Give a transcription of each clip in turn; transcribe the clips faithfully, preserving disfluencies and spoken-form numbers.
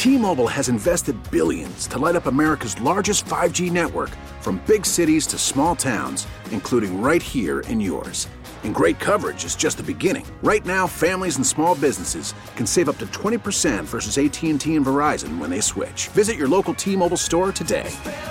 T-Mobile has invested billions to light up America's largest five G network, from big cities to small towns, including right here in yours. And great coverage is just the beginning. Right now, families and small businesses can save up to twenty percent versus A T and T and Verizon when they switch. Visit your local T-Mobile store today.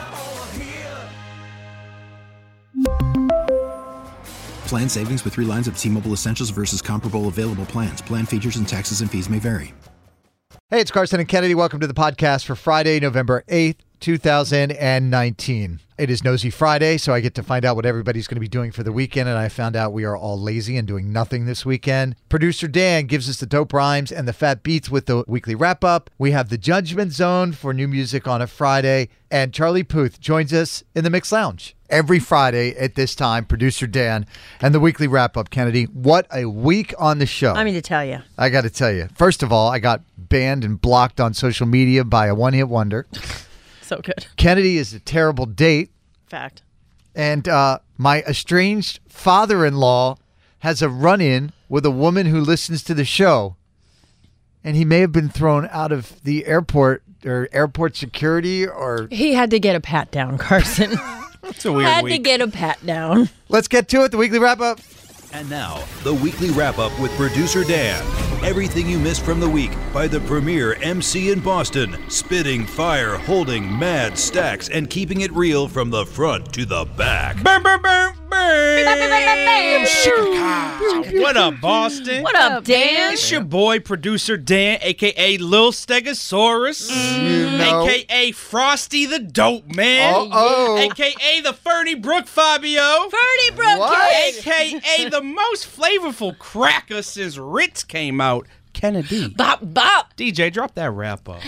Plan savings with three lines of T-Mobile Essentials versus comparable available plans. Plan features and taxes and fees may vary. Hey, it's Carson and Kennedy. Welcome to the podcast for Friday, November eighth, two thousand nineteen. It is Nosy Friday, so I get to find out what everybody's going to be doing for the weekend, and I found out we are all lazy and doing nothing this weekend. Producer Dan gives us the dope rhymes and the fat beats with the weekly wrap-up. We have the Judgment Zone for new music on a Friday, and Charlie Puth joins us in the Mix Lounge. Every Friday at this time, Producer Dan and the weekly wrap-up. Kennedy, what a week on the show. I mean to tell you. I got to tell you. First of all, I got banned and blocked on social media by a one-hit wonder. So good. Kennedy is a terrible date. Fact. And uh, my estranged father-in-law has a run-in with a woman who listens to the show. And he may have been thrown out of the airport or airport security or... He had to get a pat down, Carson. It's a weird Had week. to get a pat down. Let's get to it, the weekly wrap-up. And now, the weekly wrap-up with Producer Dan. Everything you missed from the week by the premier M C in Boston. Spitting fire, holding mad stacks, and keeping it real from the front to the back. Bam, bam, bam, bam. What up, Boston? What up, Dan? It's your boy, Producer Dan, a k a. Lil Stegosaurus, You know. a k a. Frosty the Dope Man, Uh-oh. a k a the Fernie Brook Fabio, Fernie Brook. What? a k a the most flavorful cracker since Ritz came out, Kennedy. Bop, bop. D J, drop that wrap up.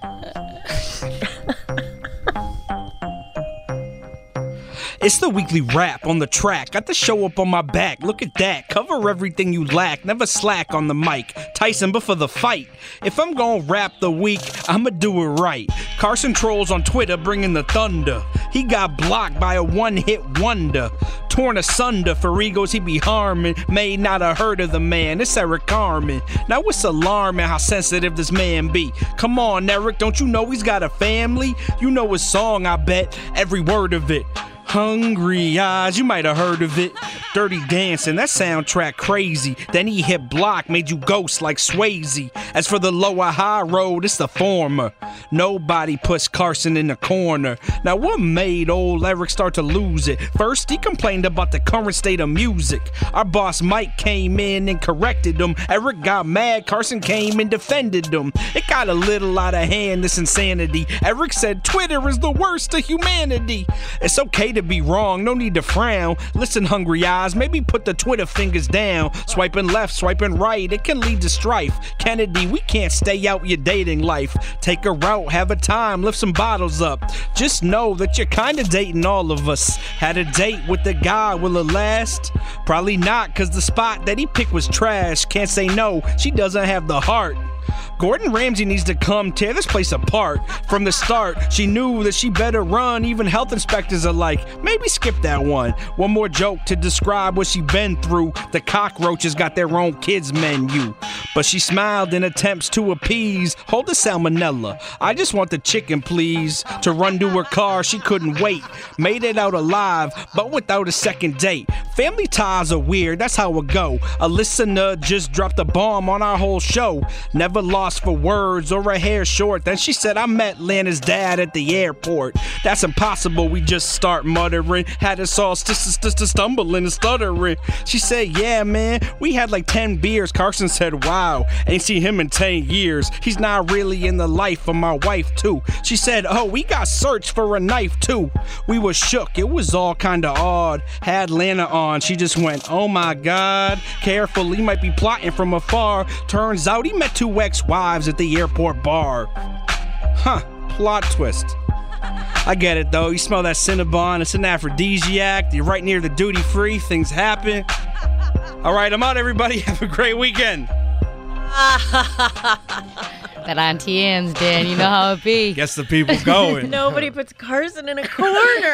It's the weekly rap on the track. Got the show up on my back. Look at that. Cover everything you lack. Never slack on the mic. Tyson before the fight. If I'm gonna rap the week, I'ma do it right. Carson trolls on Twitter bringing the thunder. He got blocked by a one-hit wonder. Torn asunder for egos he be harming. May not have heard of the man. It's Eric Carmen. Now it's alarming how sensitive this man be. Come on, Eric, don't you know he's got a family? You know his song, I bet. Every word of it. Hungry Eyes, you might have heard of it. Dirty Dancing, that soundtrack crazy. Then he hit block, made you ghost like Swayze. As for the lower high road, it's the former. Nobody puts Carson in the corner. Now what made old Eric start to lose it? First, he complained about the current state of music. Our boss Mike came in and corrected him. Eric got mad, Carson came and defended him. It got a little out of hand, this insanity. Eric said Twitter is the worst of humanity. It's okay to be wrong, no need to frown. Listen, Hungry Eyes, maybe put the Twitter fingers down. Swiping left, swiping right, it can lead to strife. Kennedy, we can't stay out your dating life. Take a route, have a time, lift some bottles up. Just know that you're kinda dating all of us. Had a date with the guy, will it last? Probably not, cause the spot that he picked was trash. Can't say no, she doesn't have the heart. Gordon Ramsay needs to come tear this place apart. From the start, she knew that she better run. Even health inspectors are like, maybe skip that one. One more joke to describe what she been through. The cockroaches got their own kids menu. But she smiled in attempts to appease. Hold the salmonella. I just want the chicken, please. To run to her car, she couldn't wait. Made it out alive, but without a second date. Family ties are weird, that's how it go. A listener just dropped a bomb on our whole show. Never lost for words or a hair short. Then she said, I met Lana's dad at the airport. That's impossible, we just start muttering. Had us all st- st- st- stumbling and stuttering. She said, yeah, man, we had like ten beers. Carson said, wow, ain't seen him in ten years. He's not really in the life of my wife, too. She said, oh, we got searched for a knife, too. We were shook, it was all kinda odd. Had Lana on, she just went, oh my God. Careful, he might be plotting from afar. Turns out he met two ex-wives at the airport bar. Huh, plot twist. I get it though, you smell that Cinnabon, it's an aphrodisiac, you're right near the duty free, things happen. Alright, I'm out everybody, have a great weekend. That Auntie Anne's, Dan. You know how it be. Gets the people going. Nobody puts Carson in a corner.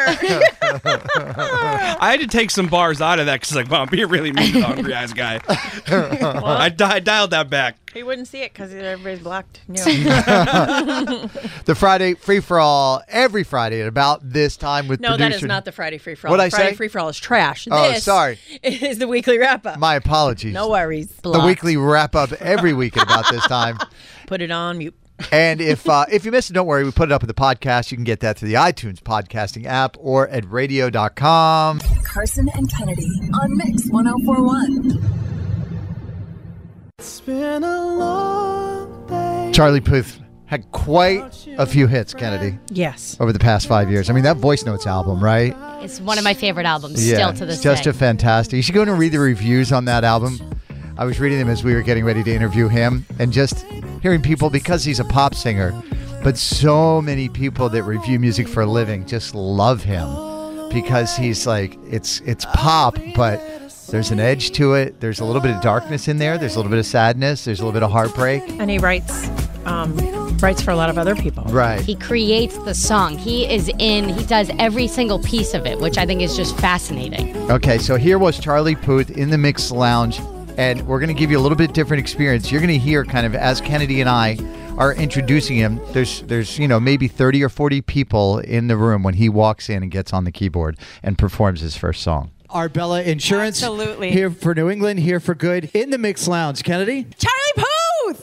I had to take some bars out of that because, like, well, I'm being really mean to the Hungry Eyes guy. I, di- I dialed that back. He wouldn't see it because everybody's blocked. No. The Friday free for all every Friday at about this time with No, producer. that is not the Friday free for all. What'd I Friday say? free for all is trash. Oh, This sorry. is the weekly wrap up. My apologies. No worries. The Blocked. weekly wrap up every week at about this time. Put it on mute. And if uh, if you missed it, don't worry. We put it up in the podcast. You can get that through the iTunes podcasting app or at radio dot com. Carson and Kennedy on Mix one oh four point one. It's been a long day. Charlie Puth had quite a few hits, Kennedy, Yes. over the past five years. I mean, that Voice Notes album, right? It's one of my favorite albums Yeah, still to this it's just day. a fantastic. You should go in and read the reviews on that album. I was reading them as we were getting ready to interview him, and just hearing people, because he's a pop singer, but so many people that review music for a living just love him because he's like, it's it's pop, but there's an edge to it. There's a little bit of darkness in there. There's a little bit of sadness. There's a little bit of heartbreak. And he writes um, writes for a lot of other people. Right. He creates the song. He is in, he does every single piece of it, which I think is just fascinating. Okay, so here was Charlie Puth in the Mix Lounge, and we're going to give you a little bit different experience. You're going to hear kind of as Kennedy and I are introducing him, there's, there's you know, maybe thirty or forty people in the room when he walks in and gets on the keyboard and performs his first song. Arbella Insurance. Absolutely. Here for New England, here for good. In the Mix Lounge, Kennedy. Charlie Puth!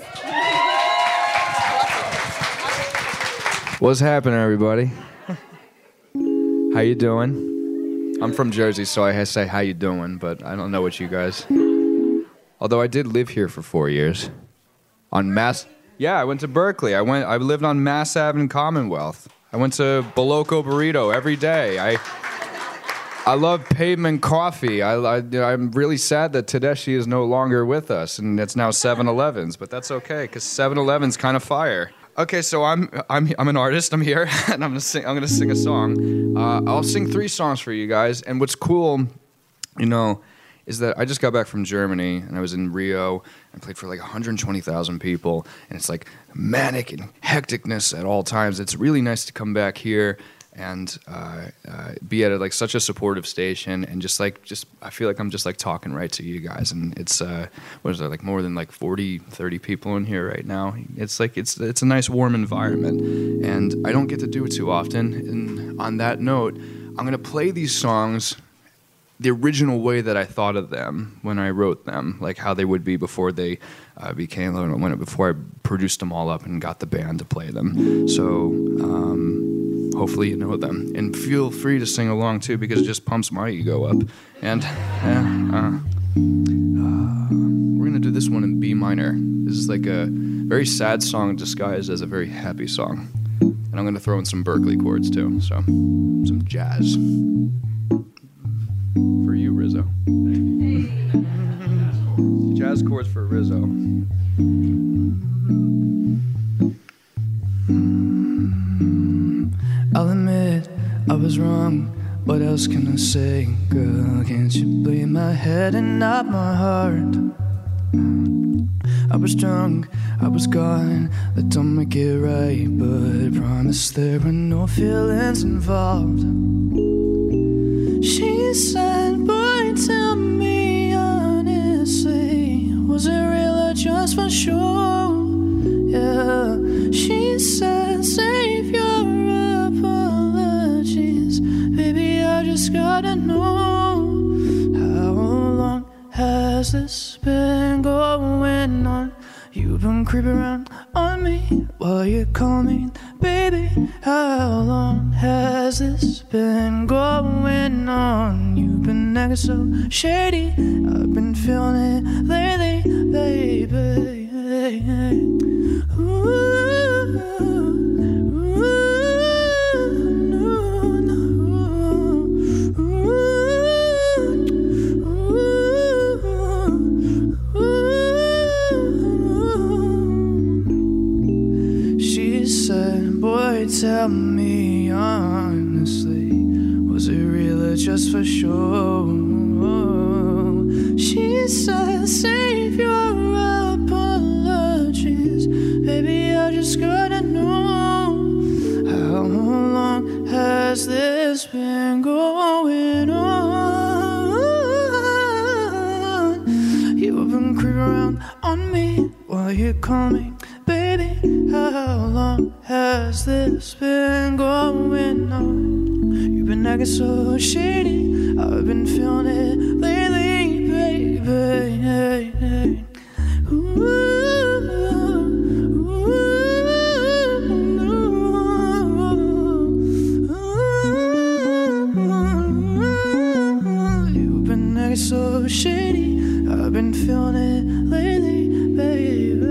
What's happening, everybody? How you doing? I'm from Jersey, so I say how you doing, but I don't know what you guys. Although I did live here for four years. On Mass... Yeah, I went to Berkeley. I went. I lived on Mass Avenue Commonwealth. I went to Boloco Burrito every day. I... I love Pavement Coffee. I, I, I'm really sad that Tedeschi is no longer with us, and it's now seven elevens, but that's okay, because seven eleven's kind of fire. Okay, so I'm I'm I'm an artist. I'm here, and I'm gonna sing. I'm gonna sing a song. Uh, I'll sing three songs for you guys. And what's cool, you know, is that I just got back from Germany, and I was in Rio. I played for like one hundred twenty thousand people, and it's like manic and hecticness at all times. It's really nice to come back here and uh, uh, be at a, like such a supportive station, and just like just I feel like I'm just like talking right to you guys, and it's uh, what is there, like more than like forty, thirty people in here right now. It's like it's it's a nice warm environment, and I don't get to do it too often. And on that note, I'm gonna play these songs the original way that I thought of them when I wrote them, like how they would be before they uh, became when before I produced them all up and got the band to play them. So. Um, Hopefully you know them, and feel free to sing along too, because it just pumps my ego up. And yeah, uh, uh, we're gonna do this one in B minor. This is like a very sad song disguised as a very happy song, and I'm gonna throw in some Berkeley chords too, so some jazz for you, Rizzo. Jazz chords for Rizzo. I'll admit I was wrong. What else can I say? Girl, can't you bleed my head and not my heart? I was drunk, I was gone. That don't make it right, but I promise there were no feelings involved. She said, boy, tell me honestly, was it real or just for show? Yeah, she said, save your apologies, baby, I just gotta know, how long has this been going on? You've been creeping around on me while you call me baby. How long has this been going on? You've been acting so shady, I've been feeling it lately, baby. Ooh, ooh, no, no, ooh, ooh, ooh. She said, boy, tell me honestly, was it real or just for show? She said, save your apologies, baby, I just gotta know, how long has this been going on? You've been creeping around on me while you call me baby. How long has this been going on? You've been acting so shady, I've been feeling it lately, baby. Hey, hey. Ooh, ooh, ooh. You've been acting so shady, I've been feeling it lately, baby.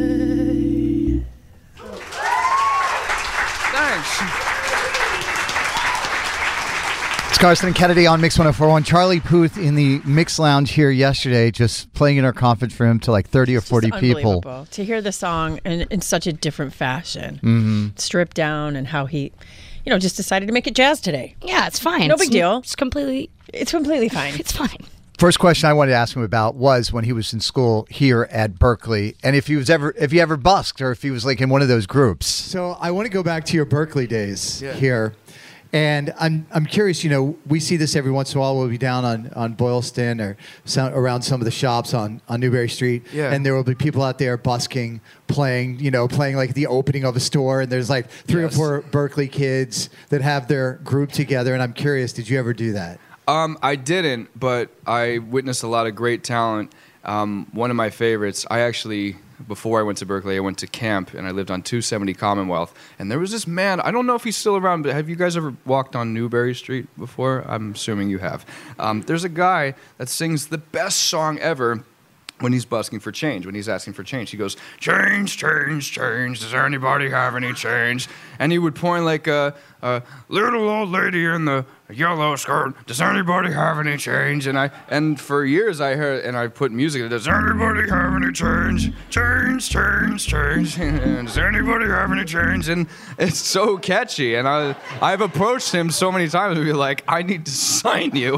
It's Carson and Kennedy on Mix one oh four point one. Charlie Puth in the Mix Lounge here yesterday, just playing in our conference room to like thirty or forty people. To hear the song in, in such a different fashion, mm-hmm. stripped down, and how he, you know, just decided to make it jazz today. Yeah, it's fine. No it's, big deal. It's completely. It's completely fine. It's fine. First question I wanted to ask him about was when he was in school here at Berkeley, and if he was ever, if he ever busked, or if he was like in one of those groups. So I want to go back to your Berkeley days Yeah. here. And I'm I'm curious, you know, we see this every once in a while. We'll be down on, on Boylston or some, around some of the shops on, on Newberry Street. Yeah. And there will be people out there busking, playing, you know, playing like the opening of a store. And there's like three Yes. or four Berkeley kids that have their group together. And I'm curious, did you ever do that? Um, I didn't, but I witnessed a lot of great talent. Um, one of my favorites, I actually, before I went to Berkeley, I went to camp, and I lived on two seventy Commonwealth. And there was this man, I don't know if he's still around, but have you guys ever walked on Newberry Street before? I'm assuming you have. Um, there's a guy that sings the best song ever when he's busking for change, when he's asking for change. He goes, change, change, change, does anybody have any change? And he would point like a, a little old lady in the yellow skirt, does anybody have any change? And I and for years I heard, and I put music, does anybody have any change? Change, change, change, and does anybody have any change? And it's so catchy, and I, I've approached him so many times to be like, I need to sign you.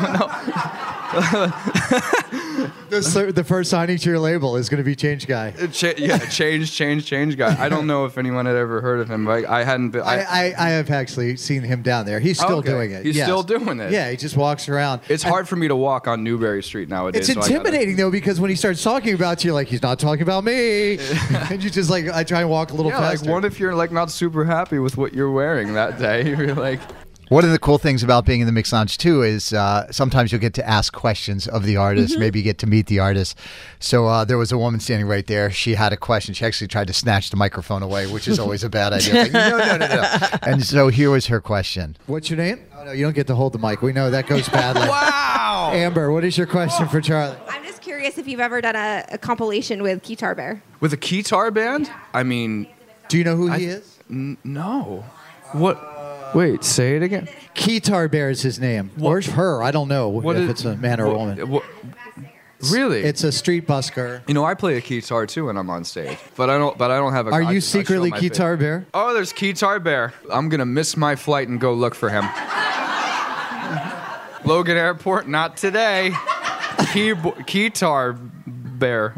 the, the first signing to your label is going to be Change Guy. Ch- yeah, change, change, change guy. I don't know if anyone had ever heard of him, but I hadn't been. I, I, I, I have actually seen him down there. He's still Okay. doing it. He's yes. still doing it. Yeah, he just walks around. It's And hard for me to walk on Newberry Street nowadays. It's so I gotta- intimidating though, because when he starts talking about you, you're like, he's not talking about me. And you just like, I try and walk a little yeah, faster. like what if you're like not super happy with what you're wearing that day? You're like, One of the cool things about being in the Mix Lounge, too, is uh, sometimes you'll get to ask questions of the artist. Mm-hmm. Maybe you get to meet the artist. So uh, there was a woman standing right there. She had a question. She actually tried to snatch the microphone away, which is always a bad idea. Like, no, no, no, no. And so here was her question. What's your name? Oh, no, you don't get to hold the mic. We know that goes badly. wow. Amber, what is your question for Charlie? I'm just curious if you've ever done a, a compilation with Guitar Bear. With a guitar band? I mean, Do you know who I- he is? n- no. What? Wait, say it again. Guitar Bear is his name. Or her. I don't know What if is- it's a man or a what- woman. what- really? It's a street busker. You know, I play a guitar too when I'm on stage, but I don't. But I don't have a. Are I- I you show secretly my face. Guitar Bear? Oh, there's Guitar Bear. I'm gonna miss my flight and go look for him. Logan Airport, not today. Keybo- Guitar Bear.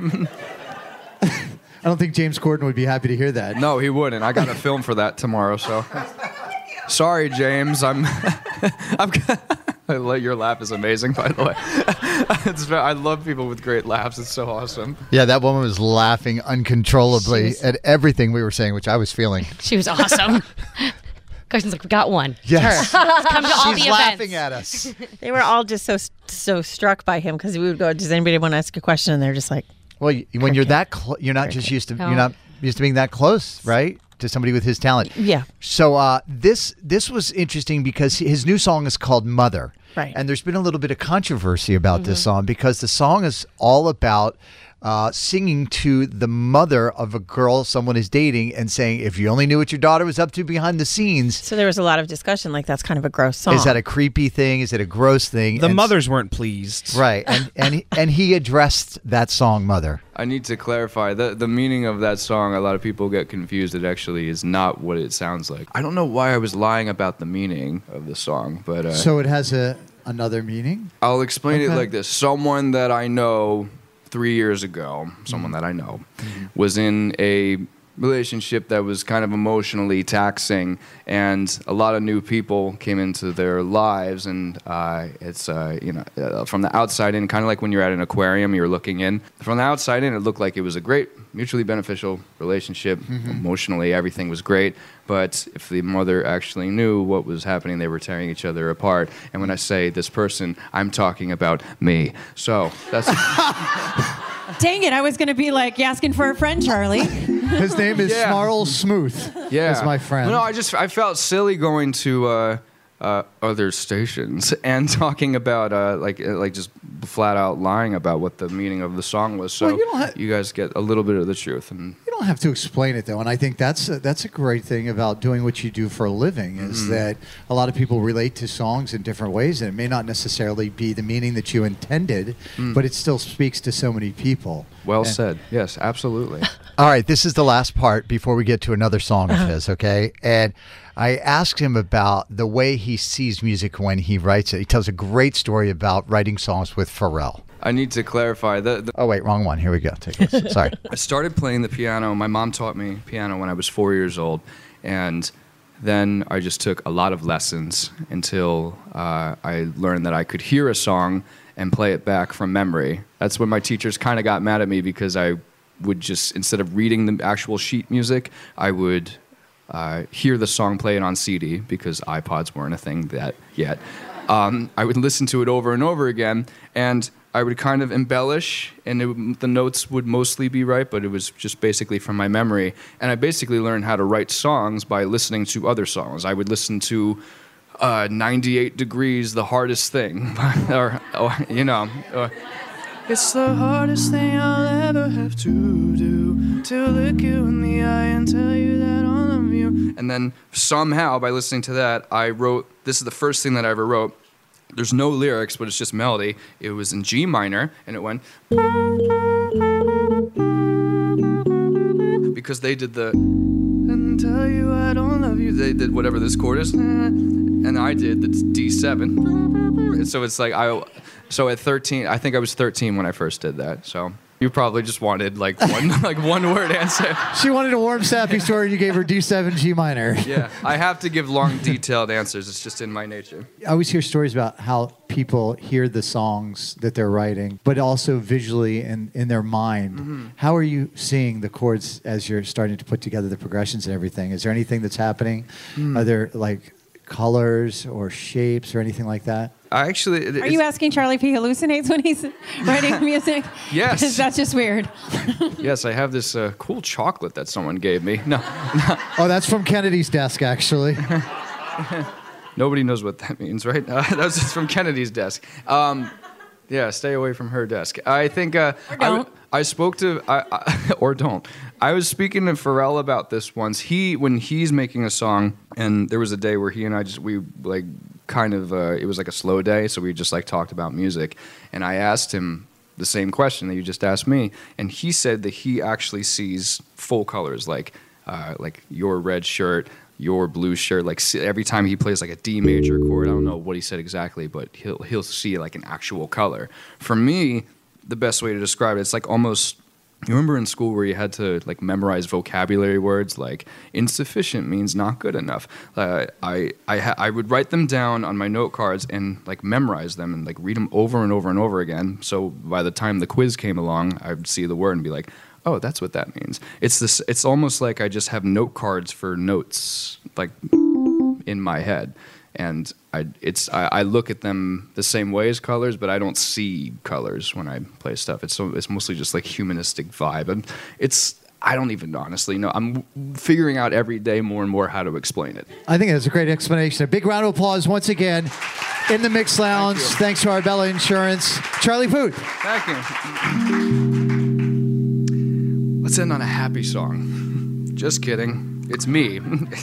I don't think James Corden would be happy to hear that. No, he wouldn't. I got a film for that tomorrow, so. Sorry, James. I'm. I'm. I love- Your laugh is amazing, by the way. It's, ve- I love people with great laughs. It's so awesome. Yeah, that woman was laughing uncontrollably She's- at everything we were saying, which I was feeling. She was awesome. Carson's like, we got one. It's Yes. her. Come to all She's the laughing events. at us. They were all just so so struck by him because we would go, does anybody want to ask a question? And they're just like, Well, you- when you're that close, you're not just used to No. you're not used to being that close, right? To somebody with his talent. yeah. So uh, this this was interesting because his new song is called Mother. Right. And there's been a little bit of controversy about this song because the song is all about uh, singing to the mother of a girl someone is dating and saying, if you only knew what your daughter was up to behind the scenes. So there was a lot of discussion, like that's kind of a gross song. Is that a creepy thing? Is it a gross thing? The And- mothers weren't pleased. Right. And, and, he- and he addressed that song, Mother. I need to clarify the the meaning of that song. A lot of people get confused. It actually is not what it sounds like. I don't know why I was lying about the meaning of the song, but uh, So it has a another meaning? I'll explain it Okay. like this. Someone that I know three years ago, someone that I know, was in a relationship that was kind of emotionally taxing, and a lot of new people came into their lives, and uh, it's uh, you know uh, from the outside in, kind of like when you're at an aquarium, you're looking in. From the outside in, it looked like it was a great, mutually beneficial relationship. Mm-hmm. Emotionally, everything was great, but if the mother actually knew what was happening, they were tearing each other apart. And when I say this person, I'm talking about me. So that's. Dang it, I was going to be like, you asking for a friend, Charlie. His name is Yeah. Snarl Smooth. Yeah, Is my friend. No, I just I felt silly going to uh, uh, other stations and talking about uh, like uh, like just flat out lying about what the meaning of the song was. So Well, you don't ha- you guys get a little bit of the truth. And You don't have to explain it, though, and I think that's a, that's a great thing about doing what you do for a living is Mhm. that a lot of people relate to songs in different ways, and it may not necessarily be the meaning that you intended, Mm. but it still speaks to so many people. Well And- said. Yes, absolutely. All right, this is the last part before we get to another song of his, okay? And I asked him about the way he sees music when he writes it. He tells a great story about writing songs with Pharrell. I need to clarify. The, the Oh, wait, wrong one. Here we go. Take this. Sorry. I started playing the piano. My mom taught me piano when I was four years old, and then I just took a lot of lessons until uh, I learned that I could hear a song and play it back from memory. That's when my teachers kind of got mad at me because I would just, instead of reading the actual sheet music, I would uh, hear the song, play it on C D because iPods weren't a thing that yet. Um, I would listen to it over and over again, and I would kind of embellish, and it, would- the notes would mostly be right, but it was just basically from my memory. And I basically learned how to write songs by listening to other songs. I would listen to uh, ninety-eight Degrees, The Hardest Thing, or, or, you know. Or, It's the hardest thing I'll ever have to do, to look you in the eye and tell you that I love you. and then somehow, by listening to that, I wrote, this is the first thing that I ever wrote. There's no lyrics, but it's just melody. It was in G minor, and it went... Because they did the... And tell you I don't love you. They did whatever this chord is. And I did the D seven. So it's like, I... So at thirteen, I think I was thirteen when I first did that, so... You probably just wanted like one like one word answer. She wanted a warm, sappy story, and you gave her D seven G minor. Yeah, I have to give long, detailed answers. It's just in my nature. I always hear stories about how people hear the songs that they're writing, but also visually and in their mind. Mm-hmm. How are you seeing the chords as you're starting to put together the progressions and everything? Is there anything that's happening? Mm. Are there like colors or shapes or anything like that? I actually... it- Are it's- you asking Charlie if he hallucinates when he's writing music? Yes. 'Cause that's just weird. Yes, I have this uh, cool chocolate that someone gave me. No, Oh, that's from Kennedy's desk, actually. nobody knows what that means, right? Uh, that was just from Kennedy's desk. Um, yeah, stay away from her desk. I think... Uh, Or I, don't. w- I spoke to... I, I, or don't. I was speaking to Pharrell about this once. He, when he's making a song, and there was a day where he and I just... We, like, kind of... Uh, it was like a slow day, so we just, like, talked about music. And I asked him the same question that you just asked me, and he said that he actually sees full colors, like uh, like your red shirt, your blue shirt. Like see, every time he plays like a D major chord, I don't know what he said exactly, but he'll he'll see like an actual color. For me, the best way to describe it, it's like almost. You remember in school where you had to like memorize vocabulary words like insufficient means not good enough. Uh, I I, ha- I would write them down on my note cards and like memorize them and like read them over and over and over again. So by the time the quiz came along, I'd see the word and be like, oh, that's what that means. It's this. It's almost like I just have note cards for notes like in my head. And I, it's I, I look at them the same way as colors, but I don't see colors when I play stuff. It's so it's mostly just like humanistic vibe, and it's I don't even honestly know. I'm figuring out every day more and more how to explain it. I think that's a great explanation. A big round of applause once again in the Mix Lounge. Thank you. Thanks to Arbella Insurance. Charlie Puth. Thank you. Let's end on a happy song. Just kidding. It's me.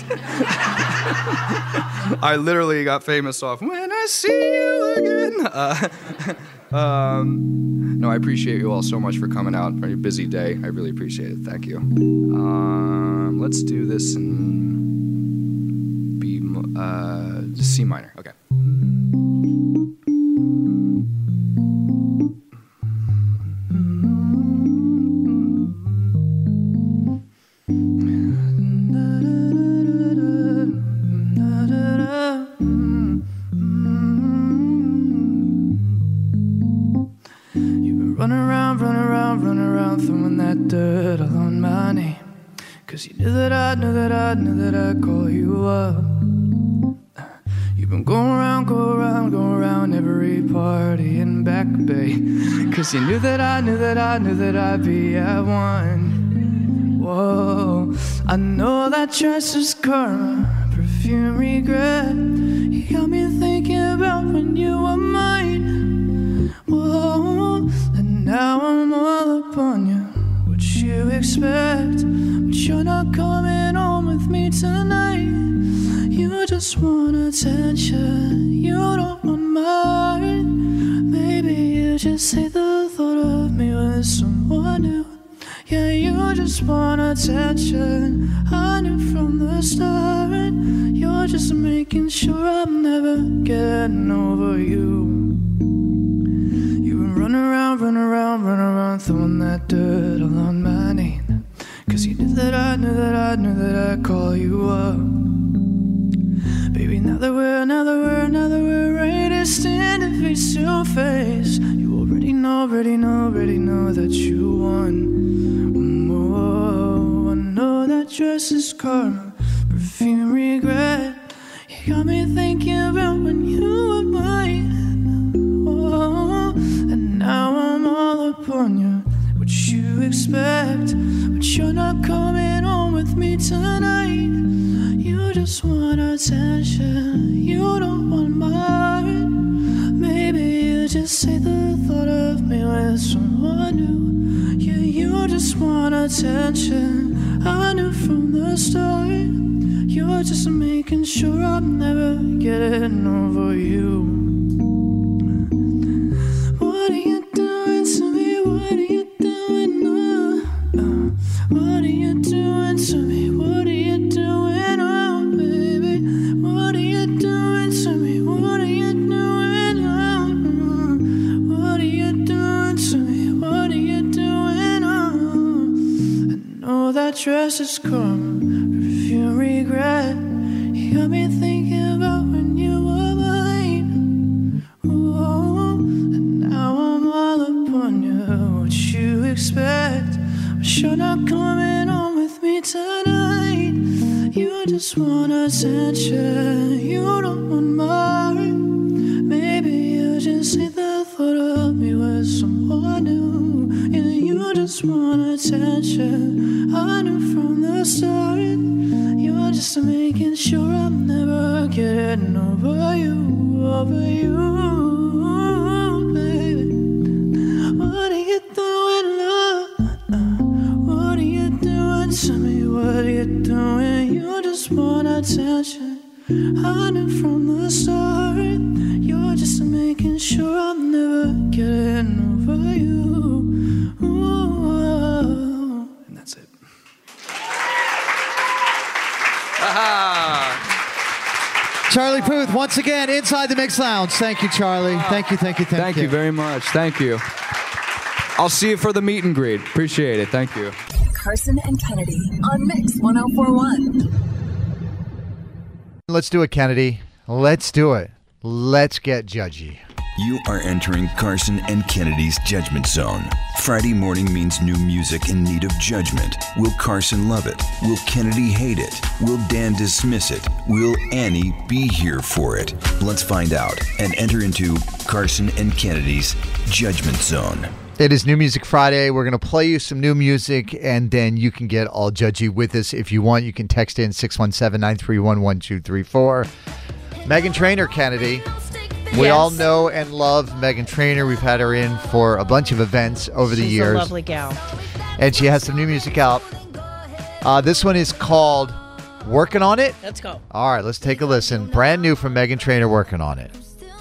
I literally got famous off When I See You Again. Uh, um, no, I appreciate you all so much for coming out. Very busy day. I really appreciate it. Thank you. Um, let's do this in B, uh, C minor. Okay. Cause you knew that I, knew that I, knew that I'd call you up. You've been going around, go around, go around every party in Back Bay. Cause you knew that I, knew that I, knew that I'd be at one. Whoa, I know that dress is karma, perfume regret. You got me thinking about when you were mine. Whoa, and now I'm all up on you. What you expect? But you're not coming home with me tonight. You just want attention, you don't want mine. Maybe you just hate the thought of me with someone new. Yeah, you just want attention, I knew from the start. You're just making sure I'm never getting over you. You've been running around, running around, running around, throwing that dirt all on my name. Cause you knew that I, knew that I, knew that I'd call you up. Baby, now that we're, now that we're, now that we're ready to stand and face to face, you already know, already know, already know that you won. Oh, I know that dress is karma, perfume regret. You got me thinking about when you were mine. Oh, and now I'm all up on you. What you expect? But you're not coming home with me tonight. You just want attention, you don't want mine. Maybe you just hate the thought of me with someone new. Yeah, you just want attention, I knew from the start. You're just making sure I'm never getting over you. What are you doing to me? What are you doing? Uh, uh, what are you doing to me? What are you doing? That dress is karma, perfume regret. You got me thinking about when you were mine. Oh, and now I'm all up on you. What you expect? But you're not coming home with me tonight. You just want attention, you don't want mine. Maybe you just hate the thought of me with someone new. Yeah, you just want attention, I knew from the start. You're just making sure I'm never getting over you, over you, baby. What are you doing, love? What are you doing to me? What are you doing? You just want attention, I knew from the start. You're just making sure I'm never getting over you. Ooh, and that's it. Charlie Puth, once again, inside the Mix Lounge. Thank you, Charlie. Thank you, thank you, thank, Thank you. you very much. Thank you. I'll see you for the meet and greet. Appreciate it. Thank you. Carson and Kennedy on Mix one oh four one. Let's do it, Kennedy. Let's do it. Let's get judgy. You are entering Carson and Kennedy's Judgment Zone. Friday morning means new music in need of judgment. Will Carson love it? Will Kennedy hate it? Will Dan dismiss it? Will Annie be here for it? Let's find out and enter into Carson and Kennedy's Judgment Zone. It is New Music Friday. We're going to play you some new music, and then you can get all judgy with us. If you want, you can text in six one seven, nine three one, one two three four. Meghan Trainor, Kennedy. We Yes. all know and love Meghan Trainor. We've had her in for a bunch of events over the She's years. a lovely gal. And she has some new music out. Uh, this one is called Working on It. Let's go. All right, let's take a listen. Brand new from Meghan Trainor, Working on It.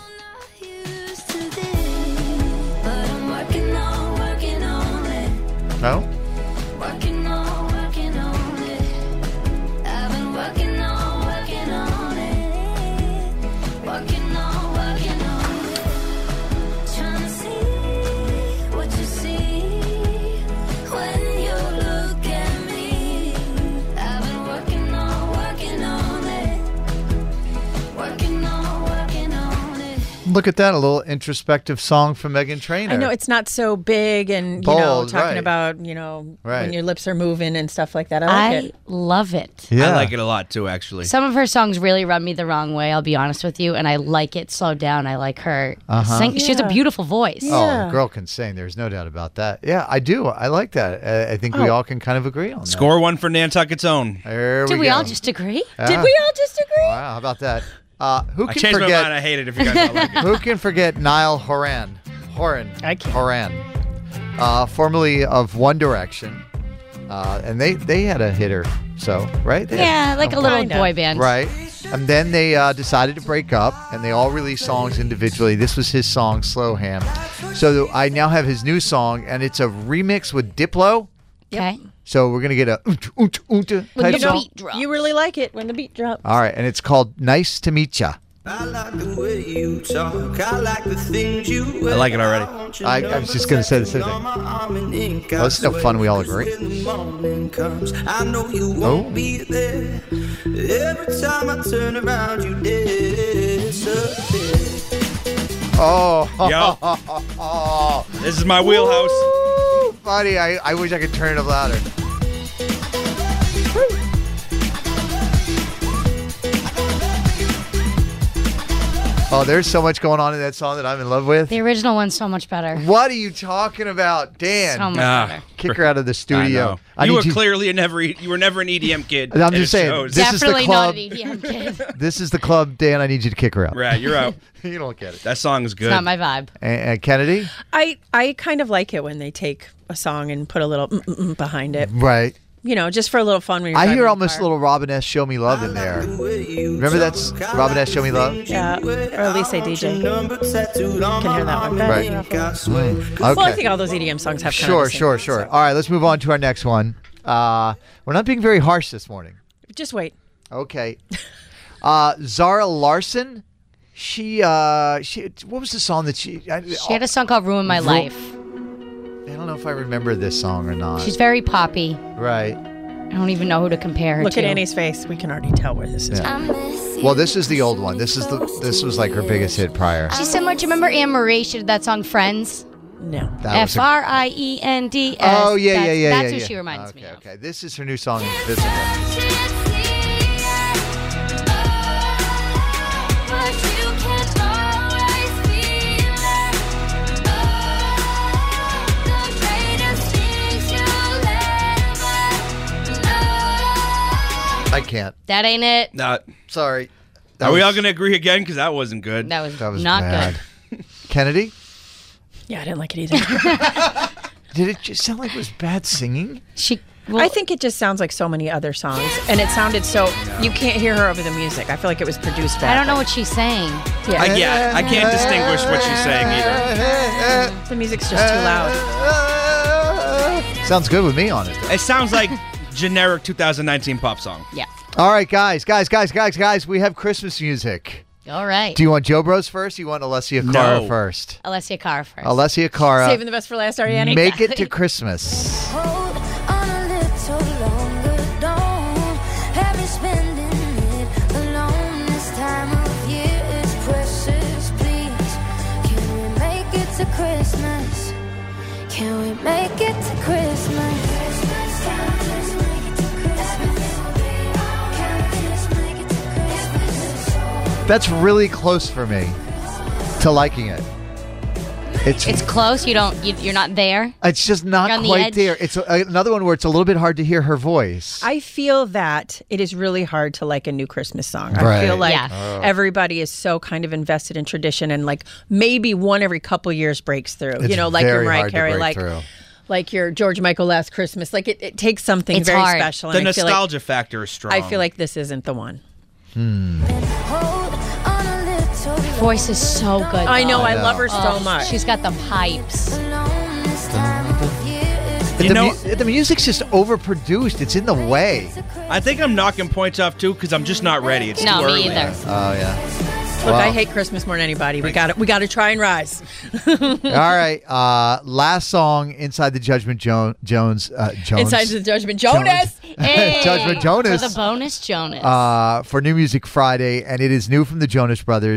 No? Working on, working on it. I've been working on, working on it. Working on, working on it. Trying to see what you see when you look at me. I've been working on, working on it. Working on, working on it. Look at that, a little introspective song from Meghan Trainor. I know it's not so big and, you know, Bold, talking right. about, you know, Right. when your lips are moving and stuff like that. I I like it. love it. Yeah. I like it a lot too, actually. Some of her songs really rub me the wrong way, I'll be honest with you, and I like it slowed down. I like her Uh-huh. sing. She has a Yeah. beautiful voice. Oh, the girl can sing. There's no doubt about that. Yeah, I do. I like that. Uh, I think we Oh. all can kind of agree on that. Score one for Nantucket's Own. There Did we we go. all just agree? Yeah. Did we all just agree? Wow, how about that? Uh, who I can changed forget? my mind. I hate it if you guys don't like it. Who can forget Niall Horan? Horan. I can't. Horan. Uh, formerly of One Direction. Uh, and they, they had a hitter, so, right? They had- Yeah, like a little Kinda. boy band. Right. And then they uh, decided to break up, and they all released songs individually. This was his song, Slow Ham. So I now have his new song, and it's a remix with Diplo. Okay. So we're going to get a oont, oont, oont When type the song. beat drops. You really like it when the beat drops. All right, and it's called Nice to Meet Ya. I like the way you talk. I like the things you I like it already. I, I was just going to say the same thing. Oh, this is no fun. We all agree. I know you won't Oh. be there. Every time I turn around, you disappear. Oh. Yo. This is my wheelhouse. Ooh, buddy, I, I wish I could turn it up louder. Oh, there's so much going on in that song that I'm in love with. The original one's so much better. What are you talking about, Dan? So much Ah. better. Kick her out of the I studio. know. I you need were you- clearly a never. You were never an E D M kid. I'm and just it saying, shows. this is the Definitely club. not an E D M kid. This is the club, Dan. I need you to kick her out. Right, you're out. You don't get it. That song is good. It's not my vibe. And, and Kennedy? I, I kind of like it when they take a song and put a little mm-mm behind it. Right. You know, just for a little fun when you're I driving hear in the almost a car. little Robin S. Show Me Love in there. Remember that's Robin S. Show Me Love? Yeah, or at least say D J. Can hear that one. Right. Mm. Well, I Okay. think all those E D M songs have kind Sure, of the same sure, thing, sure. so. All right, let's move on to our next one. Uh, we're not being very harsh this morning. Just wait. Okay. Uh, Zara Larson. She, uh, she. What was the song that she? I, She had a song called Ruin My Ru- Life. I don't know if I remember this song or not. She's very poppy. Right. I don't even know who to compare her Look to. at Annie's face. We can already tell where this is. Yeah. Well, this is the old one. This is the. This was like her biggest hit prior. She's similar. Do you remember Anne Marie? She did that song Friends? No. That was F a- R I E N D S. Oh yeah, yeah, That's- yeah, That's yeah. who yeah. she reminds okay, me of. Okay, this is her new song, Invisible. I can't. That ain't it. Not. Sorry. That Are we was- all going to agree again? Because that wasn't good. That was, That was not bad. good. Kennedy, Yeah, I didn't like it either. did it just sound like it was bad singing? She. I think it just sounds like so many other songs, and it sounded so. You can't hear her over the music. I feel like it was produced bad. I don't know what she's saying. Yeah, I, yeah, I can't distinguish what she's saying either. the music's just too loud. Sounds good with me on it. Though. It sounds like generic two thousand nineteen pop song. Yeah. All right, guys, guys, guys, guys, guys. We have Christmas music. All right. Do you want Joe Bros first? Or you want Alessia Cara No. first? Alessia Cara first. Alessia Cara. Saving the best for last, are you, Annie? Make it to Christmas. Hold on a little longer, don't have me spending it alone. This time of year is precious, please. Can we make it to Christmas? Can we make it to Christmas? Christmas time, just make it to Christmas. Can we just make it to Christmas? That's really close for me to liking it. It's It's close. You don't. You, you're not there. it's just not You're on the quite edge. there. It's a, another one where it's a little bit hard to hear her voice. I feel that it is really hard to like a new Christmas song. Right. I feel like Yeah. Oh. everybody is so kind of invested in tradition, and like maybe one every couple years breaks through. It's you know, like your very Mariah hard to Carey, break like through. like your George Michael Last Christmas. Like it, it takes something It's very hard. special. The and I feel like- nostalgia factor is strong. I feel like this isn't the one. Hold on a little Her voice is so good. I know, though. I love her so Oh, much. She's got the pipes. alone. This time of year is But You the, know- mu- the music's just overproduced. It's in the way. I think I'm knocking points off too because I'm just not ready. It's No, too me early. either. Oh yeah. Look, Wow. I hate Christmas more than anybody. We got to We got to try and rise. All right. Uh, last song, Inside the Judgment Jo- Jones. Uh, Jones. Inside the Judgment Jonas. Hey, Judgment Jonas. For the bonus Jonas. uh, for New Music Friday, and it is new from the Jonas Brothers.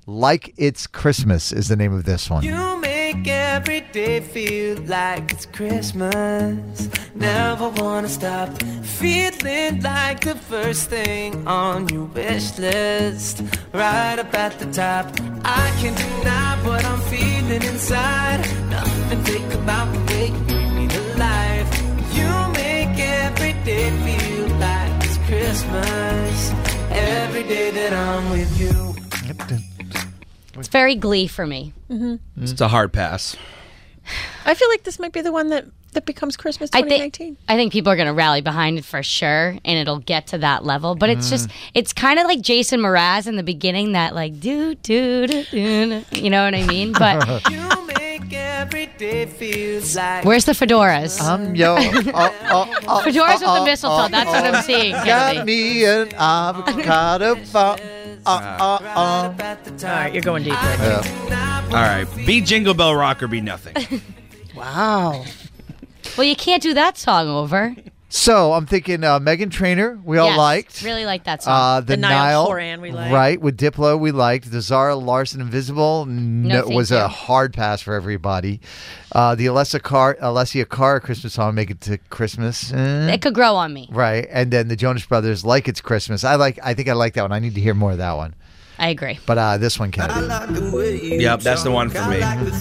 Like It's Christmas is the name of this one. You make every day feel like it's Christmas. Never wanna stop feeling like the first thing on your wish list. Right up at the top, I can't deny what I'm feeling inside. Nothing fake about the way you bring me to life. You make every day feel like it's Christmas. Every day that I'm with you. It's very Glee for me. Mm-hmm. It's a hard pass. I feel like this might be the one that, that becomes Christmas I twenty think nineteen. I think people are going to rally behind it for sure, and it'll get to that level. But it's Mm. just, it's kind of like Jason Mraz in the beginning, that like do do do do, you know what I mean? But You make every day feels like where's the fedoras? I'm yo. Oh, oh, oh, Fedoras with oh, the mistletoe. oh, That's oh. what I'm seeing. Got Kennedy. me an avocado. Uh, uh, uh, uh. All right, you're going deeper. Yeah. All right. Be Jingle Bell Rock or be nothing. Wow. Well, you can't do that song over. So I'm thinking uh, Meghan Trainor, we all Yes, liked. really like that song. Uh, the, The Niall Nile, Horan we liked. right, with Diplo, we liked. The Zara Larson Invisible no, thank was you. a hard pass for everybody. Uh, the Alessia Carr, Alessia Carr Christmas song, Make It to Christmas. eh. It could grow on me. Right, and then the Jonas Brothers, Like It's Christmas. I like. I think I like that one. I need to hear more of that one. I agree. But uh, this one, Kennedy. Yep, that's the one for me. I'm,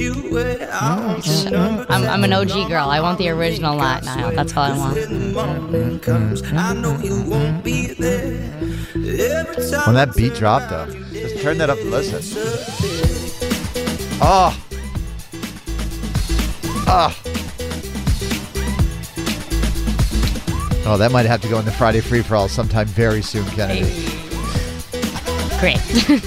I'm an O G girl. I want the original lot, Niall. That's all I want. When that beat dropped, though, just turn that up and listen. Oh. Oh. Oh, that might have to go in the Friday Free For All sometime very soon, Kennedy. Great.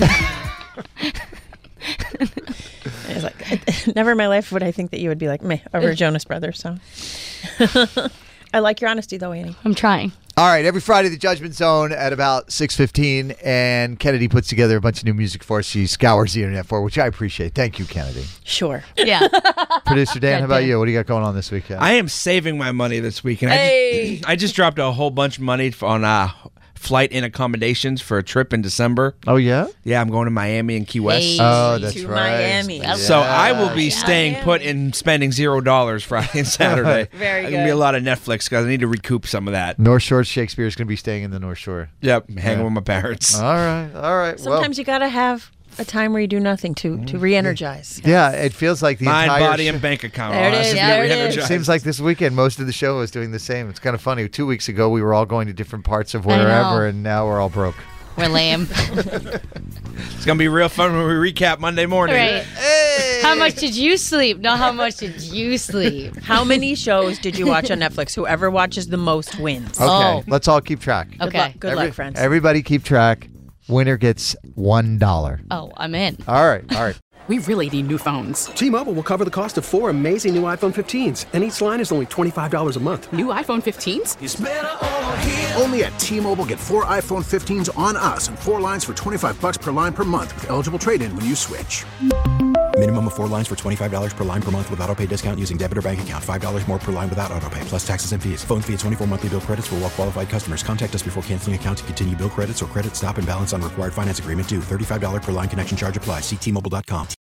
It's like, never in my life would I think that you would be like, meh, over a Jonas Brothers song. I like your honesty, though, Annie. I'm trying. All right, every Friday, the Judgment Zone at about six fifteen, and Kennedy puts together a bunch of new music for us. She scours the internet for, which I appreciate. Thank you, Kennedy. Sure. Yeah. Producer Dan, how about Dan. you? What do you got going on this weekend? I am saving my money this weekend. I, Hey. just, I just dropped a whole bunch of money on uh, flight and accommodations for a trip in December. Oh, yeah? Yeah, I'm going to Miami and Key West. Hey. Oh, that's to right. Miami. Yeah. So I will be Yeah. staying put and spending zero dollars Friday and Saturday. Very It's gonna be a good. lot of Netflix because I need to recoup some of that. North Shore Shakespeare is going to be staying in the North Shore. Yep, hanging Yeah. with my parents. All right, all right. Sometimes you got to have a time where you do nothing to, to re-energize. well, yeah, it feels like the Mind, entire body, show- and bank account. There it all has is, to be there it is. re-energized. Seems like this weekend, most of the show is doing the same. It's kind of funny. Two weeks ago, we were all going to different parts of I know. wherever, and now we're all broke. We're lame. It's gonna be real fun when we recap Monday morning. Right. How much did you sleep? No, how much did you sleep? How many shows did you watch on Netflix? Whoever watches the most wins. Okay, Oh. let's all keep track. Good Okay. luck, good Every- luck, friends. Everybody keep track. Winner gets one dollar. Oh, I'm in. All right, all right. We really need new phones. T-Mobile will cover the cost of four amazing new iPhone fifteens, and each line is only twenty-five dollars a month. New iPhone fifteens? Only at T-Mobile, get four iPhone fifteens on us and four lines for twenty-five bucks per line per month with eligible trade-in when you switch. Minimum of four lines for twenty-five dollars per line per month with auto pay discount using debit or bank account. five dollars more per line without auto pay, plus taxes and fees. Phone fee at twenty-four monthly bill credits for well-qualified customers. Contact us before canceling account to continue bill credits or credit stop and balance on required finance agreement due. thirty-five dollars per line connection charge applies. See T Mobile dot com.